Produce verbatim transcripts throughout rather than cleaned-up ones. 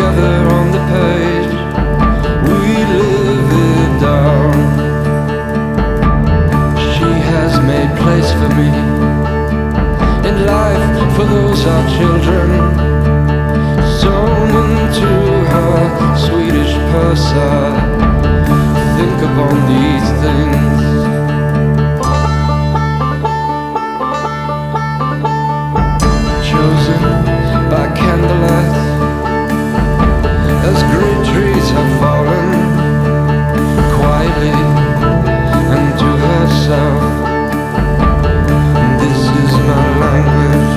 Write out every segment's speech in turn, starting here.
together on the page, we live it down. She has made place for me in life, for those our children, sewn into her Swedish purse. I think upon these things. Chosen by candlelight, as great trees have fallen quietly into herself. This is my language.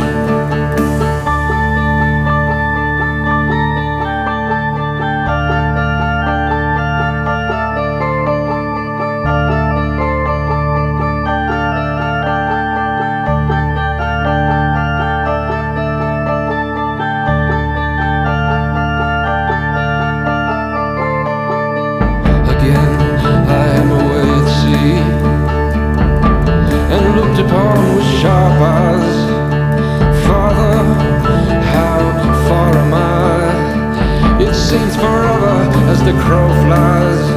Again, I am away at sea, and looked upon with sharp eyes. Father, how far am I? It seems forever as the crow flies.